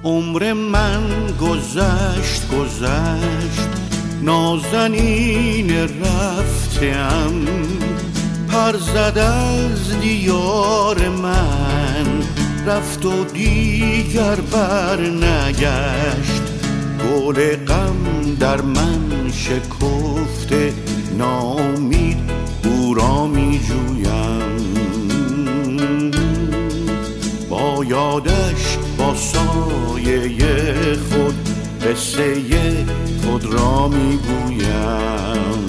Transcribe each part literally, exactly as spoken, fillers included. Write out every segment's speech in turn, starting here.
عمر من گذشت گذشت نازنین رفتم، پر زد از دیار من رفت و دیگر بر نگشت. گل غم در من شکفته ناامید او را می جویم، با یادش با سایه خود قصه خود را می گویم.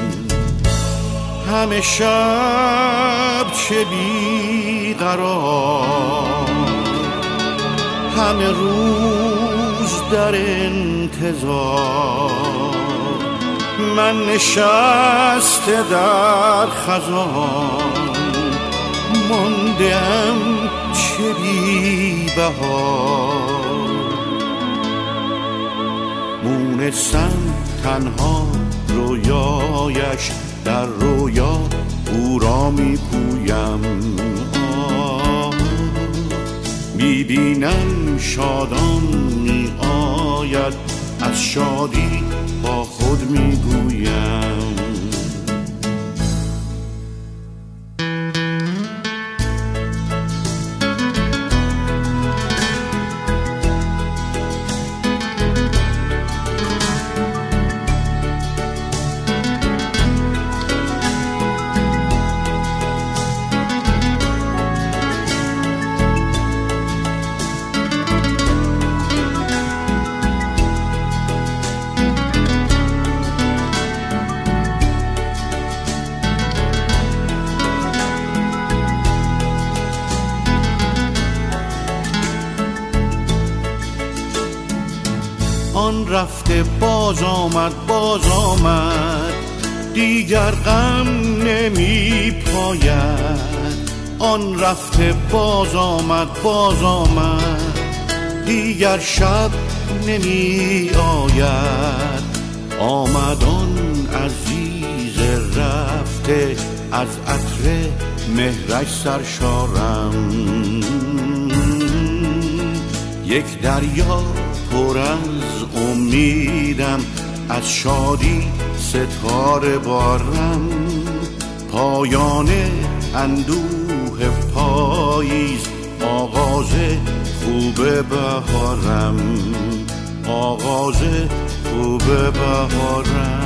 همه شب چه بی قرار، همه روز در انتظار، من نشسته در خزان ماندم چه بی بهار. مونسم تنها رویایش در رویا او را می پویم. می بینم شادان می آید، از شادی با خود می گویم. آن رفته باز آمد باز آمد، دیگر غم نمی پاید. آن رفته باز آمد باز آمد، دیگر شب نمی آید. آمد آن عزیز رفته، از عطر مهرش سرشارم. یک دریا پر از امیدم، از شادی ستاره بارم. پایان اندوه پاییز، آغاز خوب بهارم، آغاز خوب بهارم.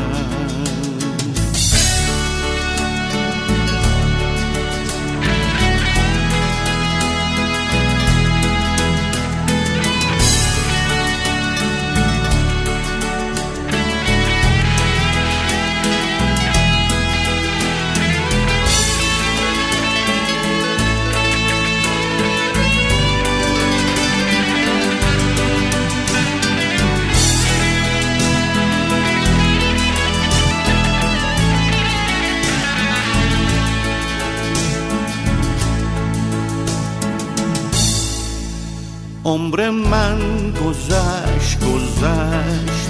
عمر من گذشت گذشت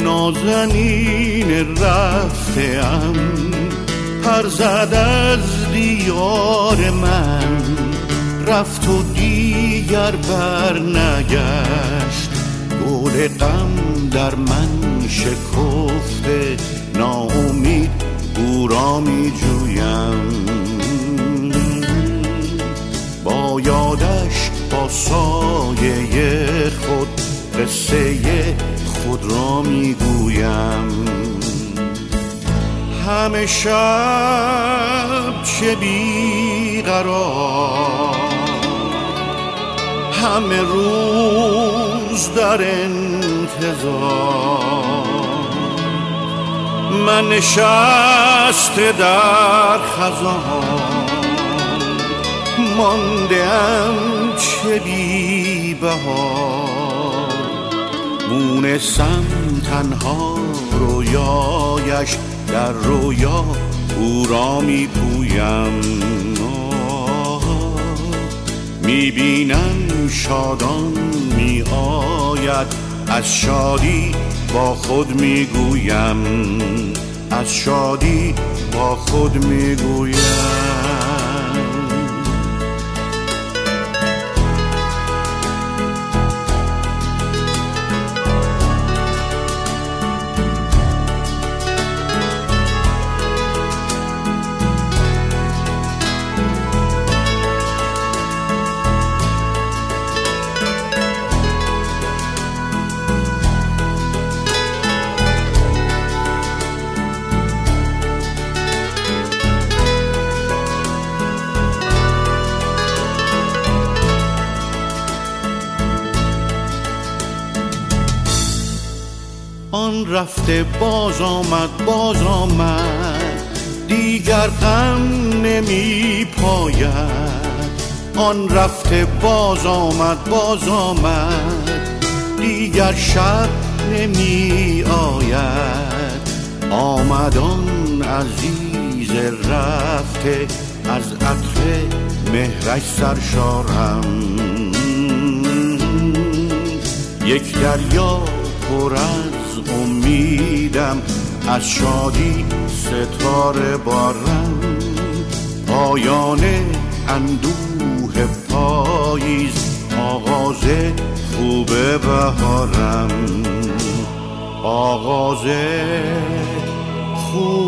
نازنین رفته‌ام، پر زد از دیار من رفت و دیگر بر نگشت. گل غم در من شکفته ناامید او را می جویم، با یادش با سایه خود قصه خود را می گویم. همه شب چه بی قرار، همه روز در انتظار، من نشسته در خزان ماندم چه بی بهار. مونسم تنها رویایش در رویا او را می پویم. می بینم شادان می آید، از شادی با خود می گویم، از شادی با خود می گویم. رفته باز آمد باز آمد، دیگر غم نمی پاید. آن رفته باز آمد باز آمد، دیگر شب نمی آید. آمد آن عزیز رفته، از عطر مهرش سرشارم. یک دریا پر از امیدم، از شادی ستاره بارم. پایان اندوه پاییز، آغاز خوب بهارم. آغاز خوب